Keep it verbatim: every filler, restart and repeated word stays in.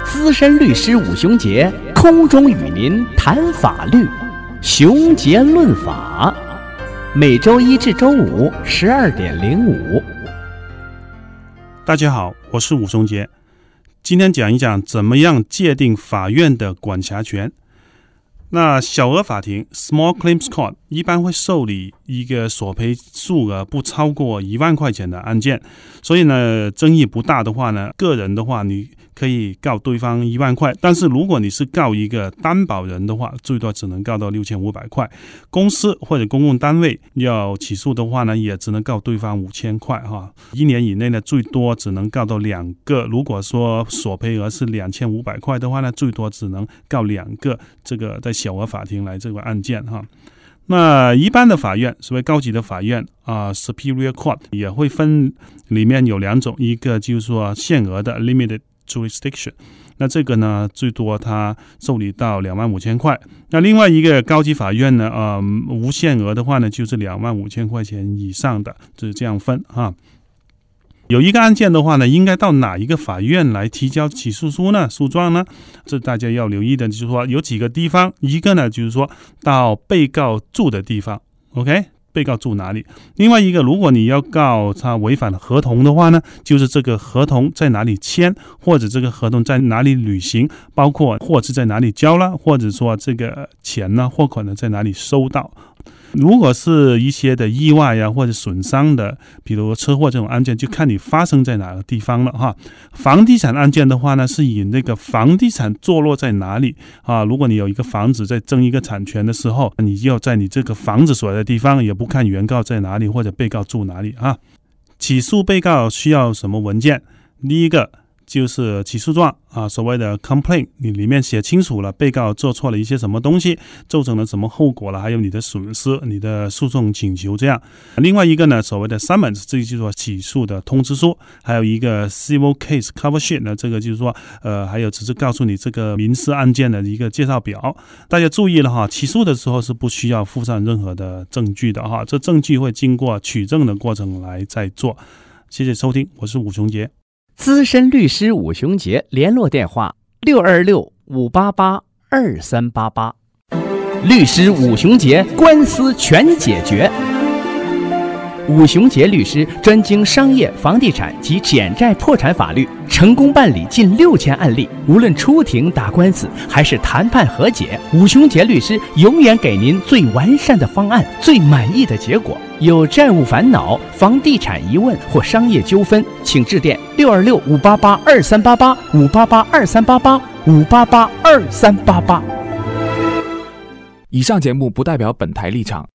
资深律师武雄杰空中与您谈法律，雄杰论法，每周一至周五十二点零五。 大家好，我是武雄杰，今天讲一讲怎么样界定法院的管辖权。那小额法庭 Small Claims Court 一般会受理一个索赔数额不超过一万块钱的案件，所以呢，争议不大的话呢，个人的话你可以告对方一万块，但是如果你是告一个担保人的话，最多只能告到六千五百块。公司或者公共单位要起诉的话呢，也只能告对方五千块哈。一年以内呢，最多只能告到两个。如果说索赔额是两千五百块的话呢，最多只能告两个。这个在小额法庭来这个案件哈。那一般的法院，所谓高级的法院啊、呃、，Superior Court 也会分，里面有两种，一个就是说限额的 Limited Jurisdiction， 那这个呢最多它受理到两万五千块。那另外一个高级法院呢，呃，无限额的话呢，就是两万五千块钱以上的，就是这样分哈。有一个案件的话呢，应该到哪一个法院来提交起诉书呢？诉状呢？这大家要留意的，就是说有几个地方，一个呢就是说到被告住的地方 ，OK。被告住哪里？另外一个，如果你要告他违反合同的话呢，就是这个合同在哪里签，或者这个合同在哪里履行，包括货是在哪里交了，或者说这个钱呢，货款呢在哪里收到。如果是一些的意外啊或者损伤的，比如车祸这种案件，就看你发生在哪个地方了哈。房地产案件的话呢，是以那个房地产坐落在哪里啊？如果你有一个房子在争一个产权的时候，你就要在你这个房子所在的地方，也不看原告在哪里或者被告住哪里啊。起诉被告需要什么文件？第一个就是起诉状啊，所谓的 complaint， 你里面写清楚了被告做错了一些什么东西，造成了什么后果了，还有你的损失、你的诉讼请求这样。另外一个呢，所谓的 summons， 这就是说起诉的通知书，还有一个 civil case cover sheet 呢，这个就是说呃，还有只是告诉你这个民事案件的一个介绍表。大家注意了哈，起诉的时候是不需要附上任何的证据的哈，这证据会经过取证的过程来再做。谢谢收听，我是武雄杰。 资深律师武雄杰，联络电话六二六五八八二三八八。律师武雄杰，官司全解决。武雄杰律师专精商业、房地产及减债破产法律，成功办理近六千案例。无论出庭打官司还是谈判和解，武雄杰律师永远给您最完善的方案，最满意的结果。有债务烦恼、房地产疑问或商业纠纷，请致电六二六五八八二三八八五八八二三八八五八八二三八八。 以上节目不代表本台立场，